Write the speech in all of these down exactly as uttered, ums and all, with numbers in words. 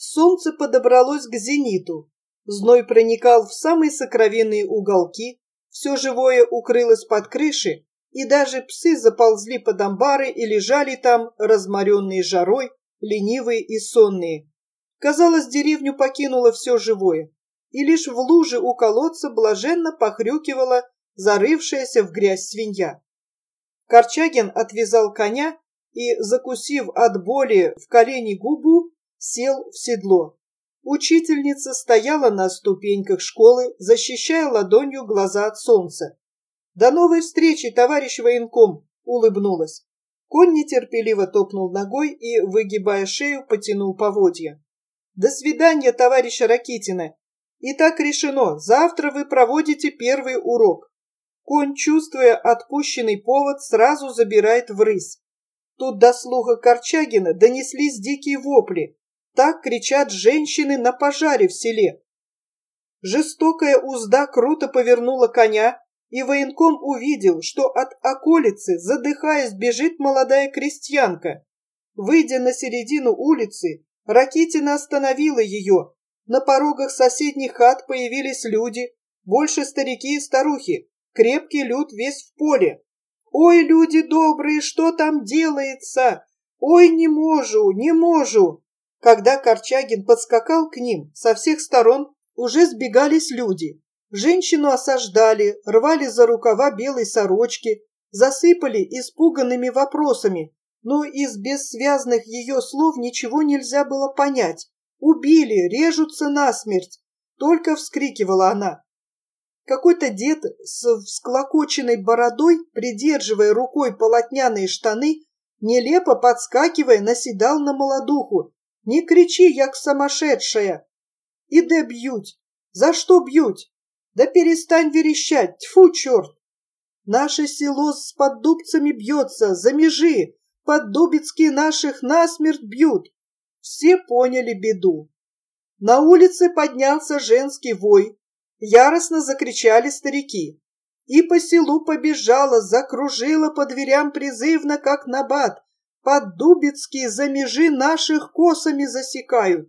Солнце подобралось к зениту. Зной проникал в самые сокровенные уголки, все живое укрылось под крыши, и даже псы заползли под амбары и лежали там, разморенные жарой, ленивые и сонные. Казалось, деревню покинуло все живое, и лишь в луже у колодца блаженно похрюкивала зарывшаяся в грязь свинья. Корчагин отвязал коня и, закусив от боли в колени губу, сел в седло. Учительница стояла на ступеньках школы, защищая ладонью глаза от солнца. «До новой встречи, товарищ военком!» — улыбнулась. Конь нетерпеливо топнул ногой и, выгибая шею, потянул поводья. «До свидания, товарищ Ракитина! Итак решено, завтра вы проводите первый урок». Конь, чувствуя отпущенный повод, сразу забирает врысь. Тут до слуха Корчагина донеслись дикие вопли. Так кричат женщины на пожаре в селе. Жестокая узда круто повернула коня, и военком увидел, что от околицы, задыхаясь, бежит молодая крестьянка. Выйдя на середину улицы, Ракитина остановила ее. На порогах соседних хат появились люди, больше старики и старухи, крепкий люд весь в поле. «Ой, люди добрые, что там делается? Ой, не можу, не можу!» Когда Корчагин подскакал к ним, со всех сторон уже сбегались люди. Женщину осаждали, рвали за рукава белой сорочки, засыпали испуганными вопросами, но из бессвязных ее слов ничего нельзя было понять. «Убили, режутся насмерть!» — только вскрикивала она. Какой-то дед с всклокоченной бородой, придерживая рукой полотняные штаны, нелепо подскакивая, наседал на молодуху. «Не кричи, як сумасшедшая! Иде б'ють! За что б'ють? Да перестань верещать! Тьфу, черт! Наше село с поддубцами бьется, за межи! Поддубицкие наших насмерть бьют!» Все поняли беду. На улице поднялся женский вой. Яростно закричали старики. И по селу побежала, закружила по дверям призывно, как набат. Поддубицкие за межи наших косами засекают.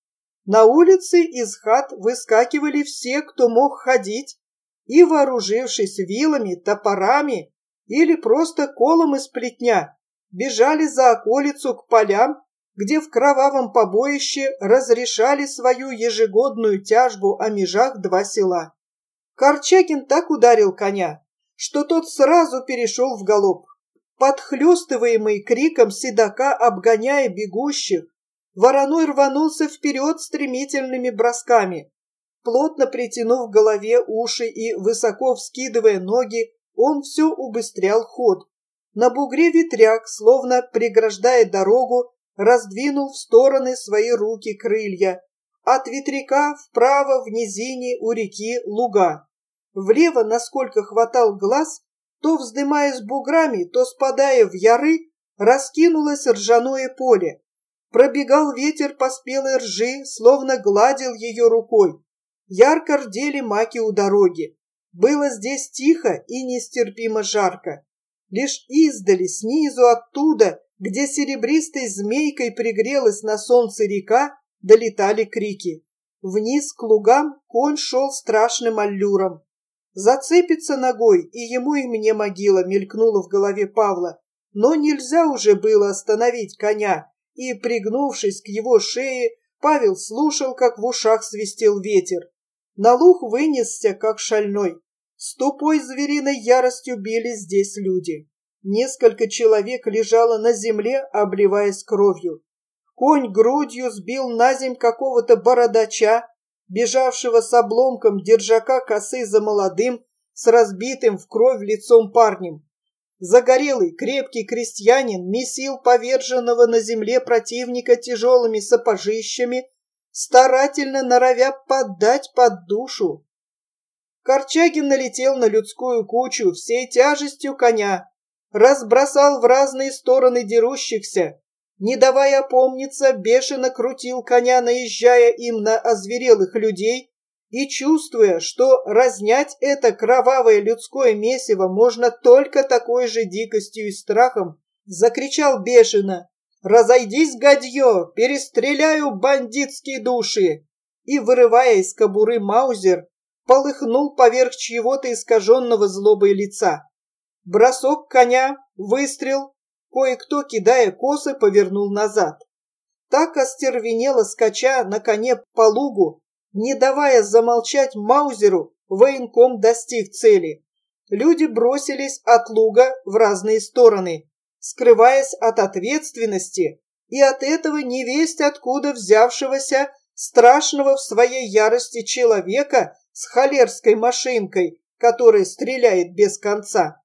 На улице из хат выскакивали все, кто мог ходить, и, вооружившись вилами, топорами или просто колом из плетня, бежали за околицу к полям, где в кровавом побоище разрешали свою ежегодную тяжбу о межах два села. Корчагин так ударил коня, что тот сразу перешел в галоп. Подхлёстываемый криком седока, обгоняя бегущих, вороной рванулся вперед стремительными бросками. Плотно притянув к голове уши и высоко вскидывая ноги, он все убыстрял ход. На бугре ветряк, словно преграждая дорогу, раздвинул в стороны свои руки-крылья. От ветряка вправо в низине у реки луга. Влево, насколько хватал глаз, то вздымаясь буграми, то спадая в яры, раскинулось ржаное поле. Пробегал ветер по спелой ржи, словно гладил ее рукой. Ярко рдели маки у дороги. Было здесь тихо и нестерпимо жарко. Лишь издали, снизу, оттуда, где серебристой змейкой пригрелась на солнце река, долетали крики. Вниз к лугам конь шел страшным аллюром. Зацепится ногой, и ему и мне могила, мелькнула в голове Павла. Но нельзя уже было остановить коня, и, пригнувшись к его шее, Павел слушал, как в ушах свистел ветер. На луг вынесся, как шальной. С тупой звериной яростью били здесь люди. Несколько человек лежало на земле, обливаясь кровью. Конь грудью сбил на земь какого-то бородача, бежавшего с обломком держака косы за молодым, с разбитым в кровь лицом парнем. Загорелый, крепкий крестьянин месил поверженного на земле противника тяжелыми сапожищами, старательно норовя поддать под душу. Корчагин налетел на людскую кучу всей тяжестью коня, разбросал в разные стороны дерущихся, не давая опомниться, бешено крутил коня, наезжая им на озверелых людей, и, чувствуя, что разнять это кровавое людское месиво можно только такой же дикостью и страхом, закричал бешено: «Разойдись, гадье, перестреляю бандитские души!» И, вырывая из кобуры маузер, полыхнул поверх чьего-то искаженного злобой лица. Бросок коня, выстрел, кое-кто, кидая косы, повернул назад. Так остервенело скача на коне по лугу, не давая замолчать маузеру, военком достиг цели. Люди бросились от луга в разные стороны, скрываясь от ответственности и от этого невесть откуда взявшегося страшного в своей ярости человека с холерской машинкой, которая стреляет без конца.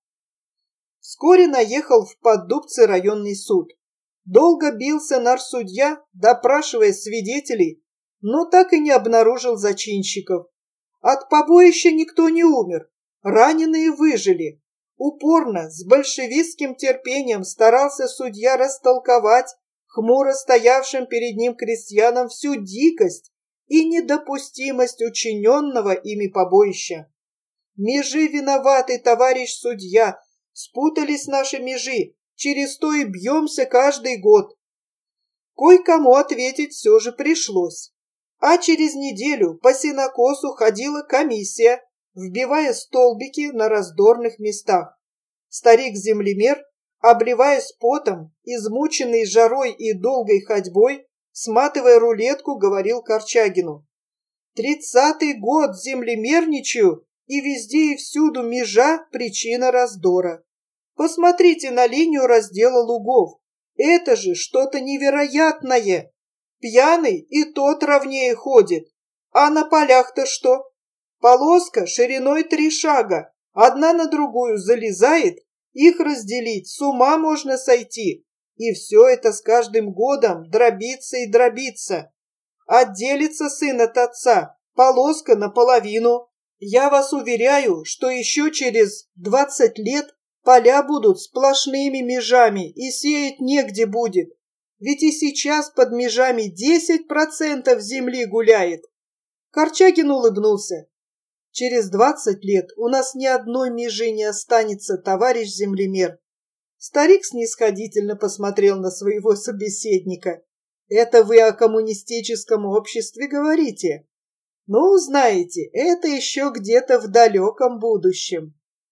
Вскоре наехал в Поддубце районный суд. Долго бился нарсудья, допрашивая свидетелей, но так и не обнаружил зачинщиков. От побоища никто не умер, раненые выжили. Упорно, с большевистским терпением старался судья растолковать хмуро стоявшим перед ним крестьянам всю дикость и недопустимость учиненного ими побоища. «Межи виноваты, товарищ судья, спутались наши межи, через то и бьемся каждый год». Кое-кому ответить все же пришлось. А через неделю по сенокосу ходила комиссия, вбивая столбики на раздорных местах. Старик-землемер, обливаясь потом, измученный жарой и долгой ходьбой, сматывая рулетку, говорил Корчагину: «Тридцатый год землемерничаю, и везде и всюду межа — причина раздора. Посмотрите на линию раздела лугов. Это же что-то невероятное. Пьяный и тот ровнее ходит. А на полях-то что? Полоска шириной три шага, одна на другую залезает, их разделить с ума можно сойти. И все это с каждым годом дробится и дробится. Отделится сын от отца, полоска наполовину. Я вас уверяю, что еще через двадцать лет поля будут сплошными межами и сеять негде будет. Ведь и сейчас под межами десять процентов земли гуляет». Корчагин улыбнулся. «Через двадцать лет у нас ни одной межи не останется, товарищ землемер». Старик снисходительно посмотрел на своего собеседника. «Это вы о коммунистическом обществе говорите? Ну, знаете, это еще где-то в далеком будущем».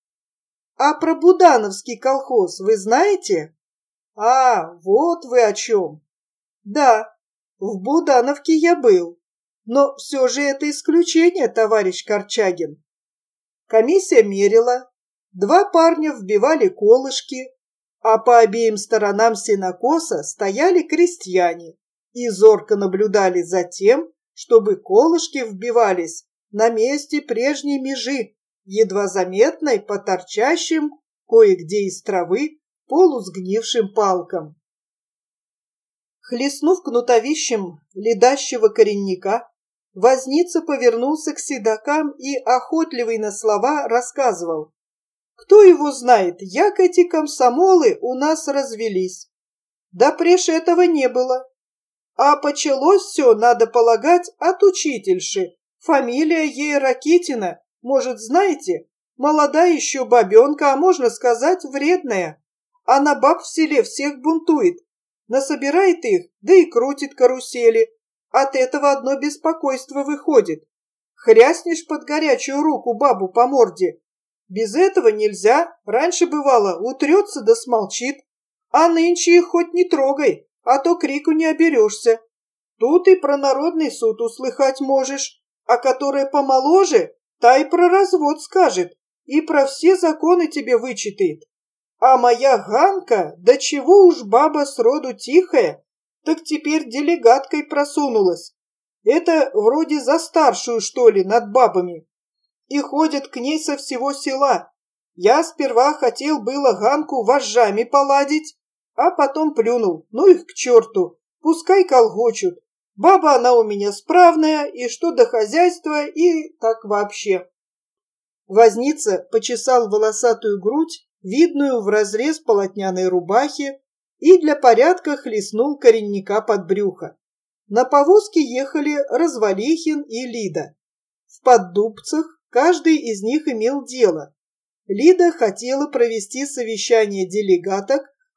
«А про Будановский колхоз вы знаете?» «А, вот вы о чем». «Да, в Будановке я был. Но все же это исключение, товарищ Корчагин». Комиссия мерила, два парня вбивали колышки, а по обеим сторонам сенокоса стояли крестьяне и зорко наблюдали за тем, чтобы колышки вбивались на месте прежней межи, едва заметной по торчащим кое-где из травы полусгнившим палкам. Хлестнув кнутовищем ледащего коренника, возница повернулся к седокам и, охотливый на слова, рассказывал: «Кто его знает, як эти комсомолы у нас развелись. Да преж этого не было. А почалось все, надо полагать, от учительши. Фамилия ей Ракитина, может, знаете, молодая еще бабенка, а можно сказать, вредная. Она баб в селе всех бунтует, насобирает их, да и крутит карусели. От этого одно беспокойство выходит. Хряснешь под горячую руку бабу по морде. Без этого нельзя, раньше бывало, утрется да смолчит. А нынче их хоть не трогай, а то крику не оберешься. Тут и про народный суд услыхать можешь, а которая помоложе, та и про развод скажет, и про все законы тебе вычитает. А моя Ганка, да чего уж баба сроду тихая, так теперь делегаткой просунулась. Это вроде за старшую, что ли, над бабами. И ходят к ней со всего села. Я сперва хотел было Ганку вожжами поладить, а потом плюнул. Ну их к черту, пускай колгочут. Баба она у меня справная, и что до хозяйства, и так вообще. Возница почесал волосатую грудь, видную в разрез полотняной рубахи, и для порядка хлестнул коренника под брюхо. На повозке ехали Развалихин и Лида. В Поддубцах каждый из них имел дело. Лида хотела провести совещание делегаток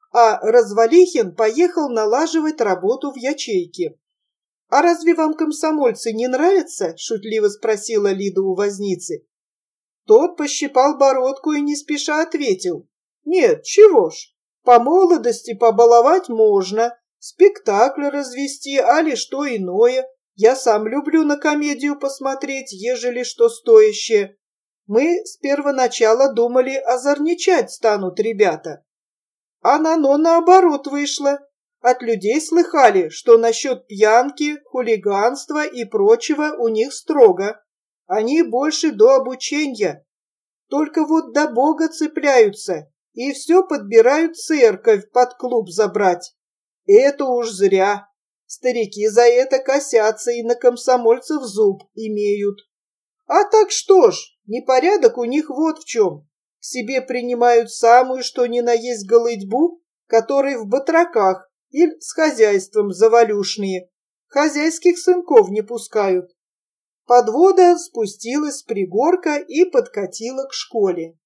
а Развалихин поехал налаживать работу в ячейке. «А разве вам комсомольцы не нравятся?» – шутливо спросила Лида у возницы. Тот пощипал бородку и не спеша ответил. «Нет, чего ж, по молодости побаловать можно, спектакль развести, али что иное. Я сам люблю на комедию посмотреть, ежели что стоящее. Мы с первоначала думали, озорничать станут ребята. А оно наоборот вышло. От людей слыхали, что насчет пьянки, хулиганства и прочего у них строго. Они больше до обучения. Только вот до Бога цепляются и все подбирают церковь под клуб забрать. Это уж зря. Старики за это косятся и на комсомольцев зуб имеют. А так что ж, непорядок у них вот в чем. К себе принимают самую что ни на есть голыдьбу, которые в батраках или с хозяйством завалюшные. Хозяйских сынков не пускают. Подвода спустилась с пригорка и подкатила к школе.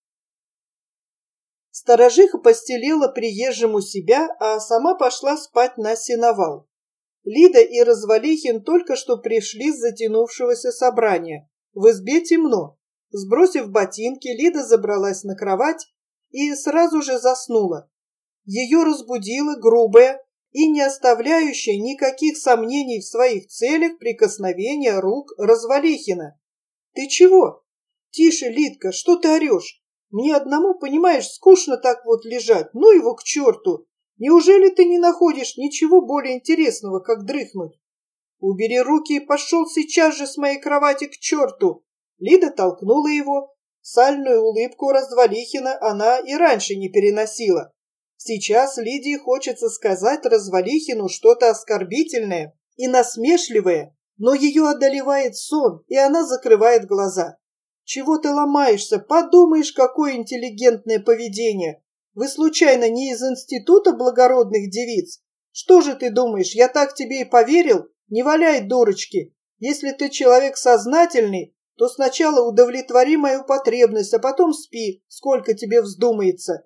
Сторожиха постелила приезжему себя, а сама пошла спать на сеновал. Лида и Развалихин только что пришли с затянувшегося собрания. В избе темно. Сбросив ботинки, Лида забралась на кровать и сразу же заснула. Ее разбудила грубая и не оставляющая никаких сомнений в своих целях прикосновение рук Развалихина. «Ты чего?» «Тише, Лидка, что ты орешь? Мне одному, понимаешь, скучно так вот лежать. Ну его к черту! Неужели ты не находишь ничего более интересного, как дрыхнуть? Убери руки и пошел сейчас же с моей кровати к черту!» Лида толкнула его. Сальную улыбку Развалихина она и раньше не переносила. Сейчас Лидии хочется сказать Развалихину что-то оскорбительное и насмешливое, но ее одолевает сон, и она закрывает глаза. «Чего ты ломаешься? Подумаешь, какое интеллигентное поведение! Вы случайно не из института благородных девиц? Что же ты думаешь, я так тебе и поверил? Не валяй дурочки! Если ты человек сознательный, то сначала удовлетвори мою потребность, а потом спи, сколько тебе вздумается».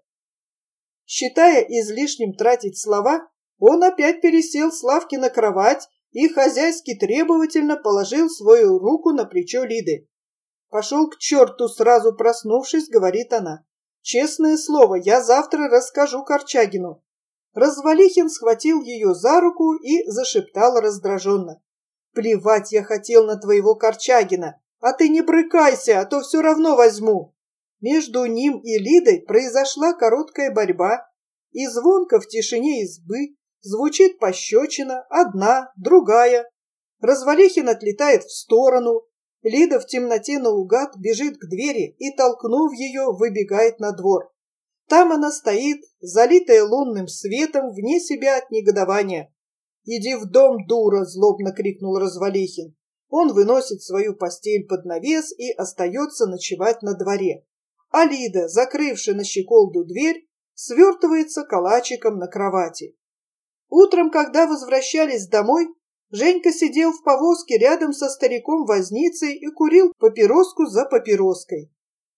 Считая излишним тратить слова, он опять пересел с лавки на кровать и хозяйски требовательно положил свою руку на плечо Лиды. «Пошел к черту, сразу проснувшись», — говорит она. «Честное слово, я завтра расскажу Корчагину». Развалихин схватил ее за руку и зашептал раздраженно. «Плевать я хотел на твоего Корчагина, а ты не брыкайся, а то все равно возьму». Между ним и Лидой произошла короткая борьба, и звонко в тишине избы звучит пощечина, одна, другая. Развалихин отлетает в сторону, Лида в темноте наугад бежит к двери и, толкнув ее, выбегает на двор. Там она стоит, залитая лунным светом, вне себя от негодования. «Иди в дом, дура!» — злобно крикнул Развалихин. Он выносит свою постель под навес и остается ночевать на дворе. А Лида, закрывши на щеколду дверь, свертывается калачиком на кровати. Утром, когда возвращались домой, Женька сидел в повозке рядом со стариком-возницей и курил папироску за папироской.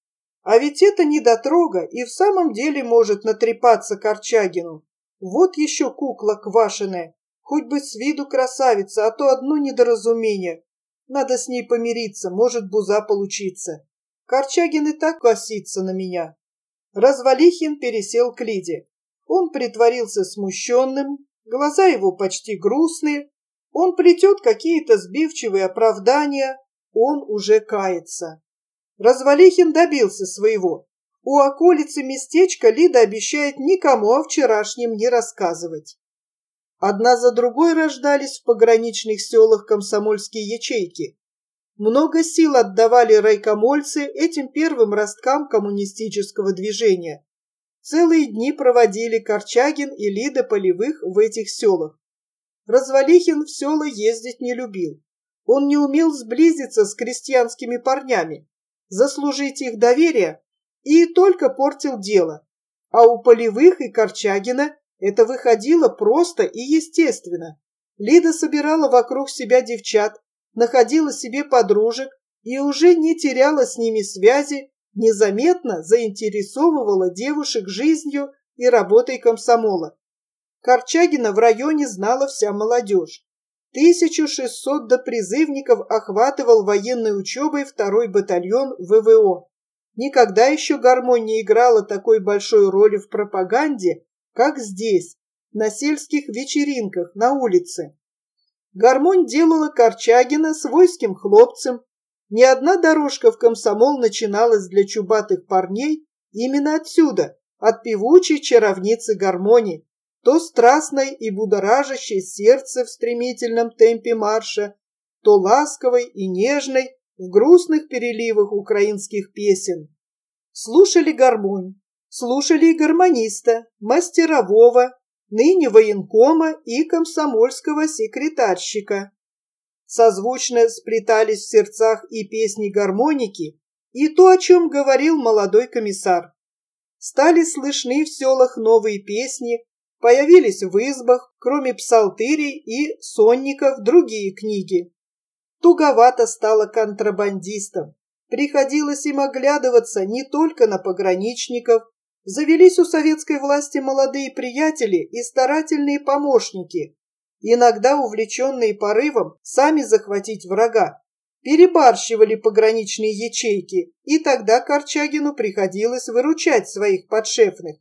А ведь это недотрога и в самом деле может натрепаться Корчагину. Вот еще кукла квашеная, хоть бы с виду красавица, а то одно недоразумение. Надо с ней помириться, может буза получиться. Корчагин и так косится на меня. Развалихин пересел к Лиде. Он притворился смущенным, глаза его почти грустные. Он плетет какие-то сбивчивые оправдания, он уже кается. Развалихин добился своего. У околицы местечка Лида обещает никому о вчерашнем не рассказывать. Одна за другой рождались в пограничных селах комсомольские ячейки. Много сил отдавали райкомольцы этим первым росткам коммунистического движения. Целые дни проводили Корчагин и Лида Полевых в этих селах. Развалихин в села ездить не любил. Он не умел сблизиться с крестьянскими парнями, заслужить их доверие и только портил дело. А у Полевых и Корчагина это выходило просто и естественно. Лида собирала вокруг себя девчат, находила себе подружек и уже не теряла с ними связи, незаметно заинтересовывала девушек жизнью и работой комсомола. Корчагина в районе знала вся молодежь. тысяча шестьсот допризывников охватывал военной учебой второй батальон вэ вэ о. Никогда еще гармонь не играла такой большой роли в пропаганде, как здесь, на сельских вечеринках, на улице. Гармонь делала Корчагина свойским хлопцем. Ни одна дорожка в комсомол начиналась для чубатых парней именно отсюда, от певучей чаровницы гармони, то страстной и будоражащей сердце в стремительном темпе марша, то ласковой и нежной в грустных переливах украинских песен. Слушали гармонь, слушали и гармониста, мастерового, ныне военкома и комсомольского секретарщика. Созвучно сплетались в сердцах и песни гармоники, и то, о чем говорил молодой комиссар. Стали слышны в селах новые песни, появились в избах, кроме псалтырей и сонников, другие книги. Туговато стало контрабандистам. Приходилось им оглядываться не только на пограничников. Завелись у советской власти молодые приятели и старательные помощники, иногда увлеченные порывом сами захватить врага. Перебарщивали пограничные ячейки, и тогда Корчагину приходилось выручать своих подшефных.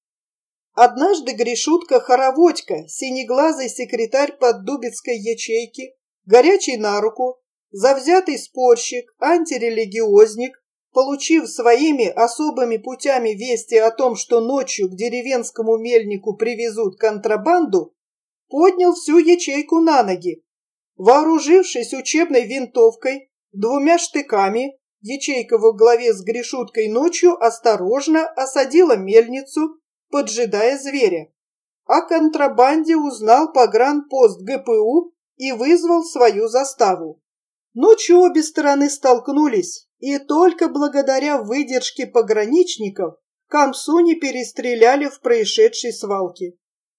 Однажды Гришутка Хороводько, синеглазый секретарь поддубицкой ячейки, горячий на руку, завзятый спорщик, антирелигиозник, получив своими особыми путями вести о том, что ночью к деревенскому мельнику привезут контрабанду, поднял всю ячейку на ноги. Вооружившись учебной винтовкой, двумя штыками, ячейка во главе с Гришуткой ночью осторожно осадила мельницу, поджидая зверя. О контрабанде узнал погранпост гэ пэ у и вызвал свою заставу. Ночью обе стороны столкнулись, и только благодаря выдержке пограничников камсу не перестреляли в происшедшей свалке.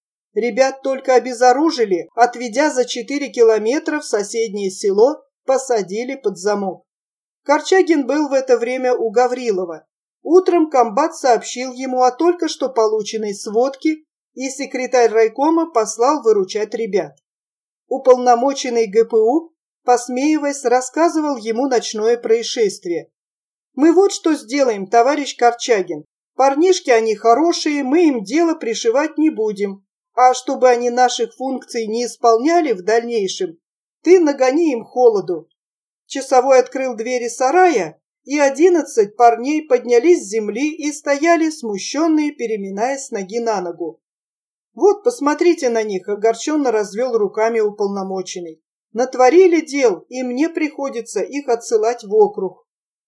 Ребят только обезоружили, отведя за четыре километра в соседнее село, посадили под замок. Корчагин был в это время у Гаврилова. Утром комбат сообщил ему о только что полученной сводке, и секретарь райкома послал выручать ребят. Уполномоченный гэ пэ у, посмеиваясь, рассказывал ему ночное происшествие. «Мы вот что сделаем, товарищ Корчагин. Парнишки они хорошие, мы им дело пришивать не будем. А чтобы они наших функций не исполняли в дальнейшем, ты нагони им холоду». Часовой открыл двери сарая, и одиннадцать парней поднялись с земли и стояли, смущенные, переминаясь с ноги на ногу. «Вот, посмотрите на них», — огорченно развел руками уполномоченный. «Натворили дел, и мне приходится их отсылать в округ».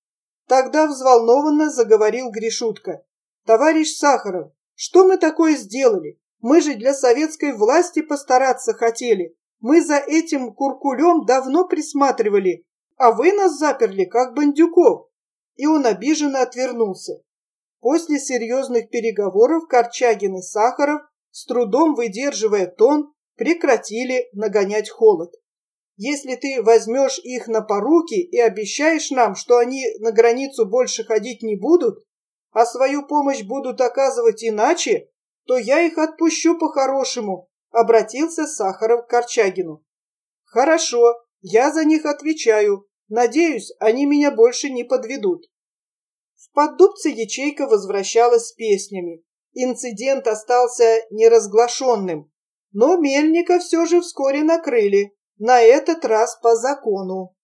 Тогда взволнованно заговорил Гришутка. «Товарищ Сахаров, что мы такое сделали? Мы же для советской власти постараться хотели. Мы за этим куркулем давно присматривали, а вы нас заперли, как бандюков». И он обиженно отвернулся. После серьезных переговоров Корчагин и Сахаров, с трудом выдерживая тон, прекратили нагонять холод. «Если ты возьмешь их на поруки и обещаешь нам, что они на границу больше ходить не будут, а свою помощь будут оказывать иначе, то я их отпущу по-хорошему», — обратился Сахаров к Корчагину. «Хорошо, я за них отвечаю. Надеюсь, они меня больше не подведут». В Поддубце ячейка возвращалась с песнями. Инцидент остался неразглашенным, но мельника все же вскоре накрыли, на этот раз по закону.